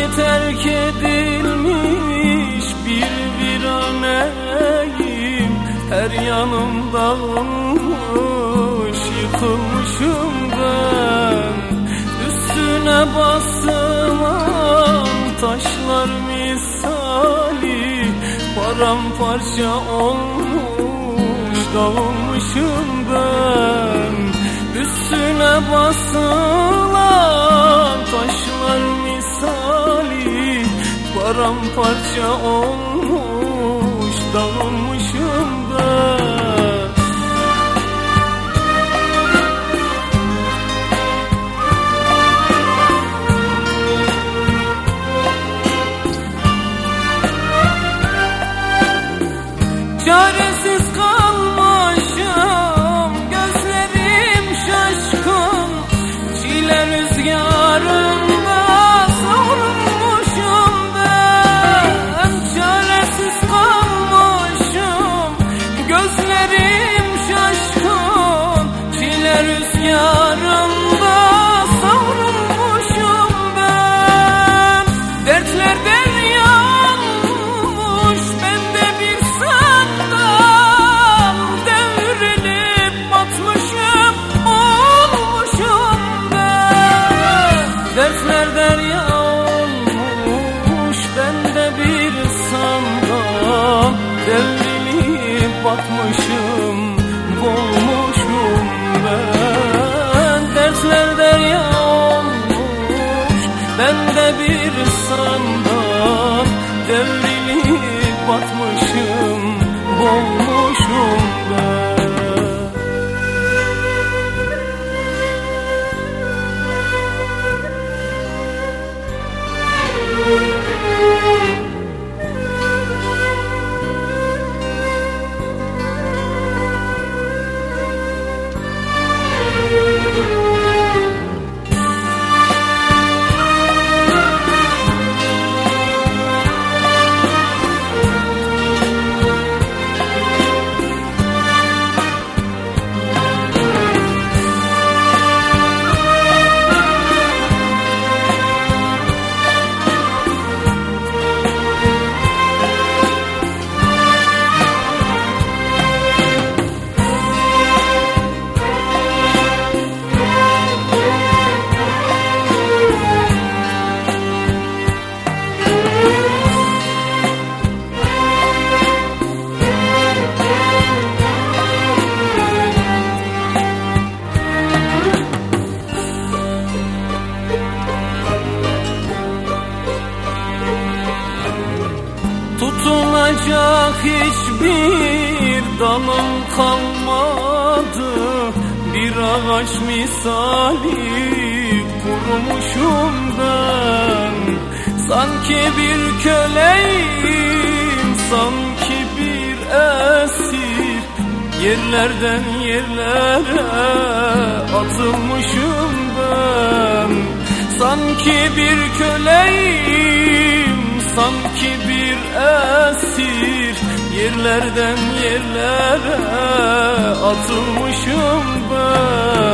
terk edilmiş bir viraneyim. Her yanım dağılmış, yıkılmışım ben. Üstüne basılan taşlar misali paramparça olmuş, dağılmışım ben. Üstüne basılan taşlar misali paramparça olmuş, dağılmışım ben. Çaresiz kalmışım, gözlerim şaşkın, çile rüzgarında savrulmuşum ben. Çaresiz kalmışım, gözlerim şaşkın, çile rüzgarında savrulmuşum ben. Dertler deryanmış, ben de bir sandal devrilip batmışım, olmuşum ben. Dertler derya olmuş, ben de bir sandal devrilip batmışım, olmuşum ben. Dertler derya olmuş, ben de bir sandal devrilip batmışım, olmuşum ben. Tutunacak hiçbir dalım kalmadı, bir ağaç misali kurumuşum ben. Sanki bir köleyim, sanki bir esir, yerlerden yerlere atılmışım ben. Sanki bir köleyim, sanki bir esir, yerlerden yerlere atılmışım ben.